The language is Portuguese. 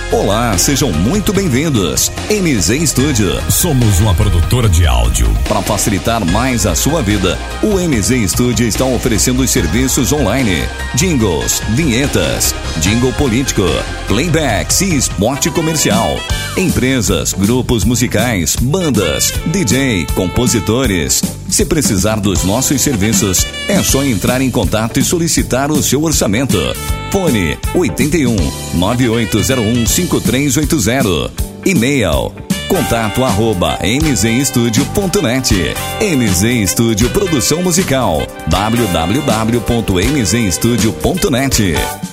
Olá, sejam muito bem-vindos. MZ Studio. Somos uma produtora de áudio. Para facilitar mais a sua vida, o MZ Studio está oferecendo os serviços online: jingles, vinhetas, jingle político, playbacks e spot comercial. Empresas, grupos musicais, bandas, DJ, compositores. Se precisar dos nossos serviços, é só entrar em contato e solicitar o seu orçamento. Fone 81 9801 5380. E-mail contato@mzstudio.net. MZ Studio Produção Musical. www.mzstudio.net.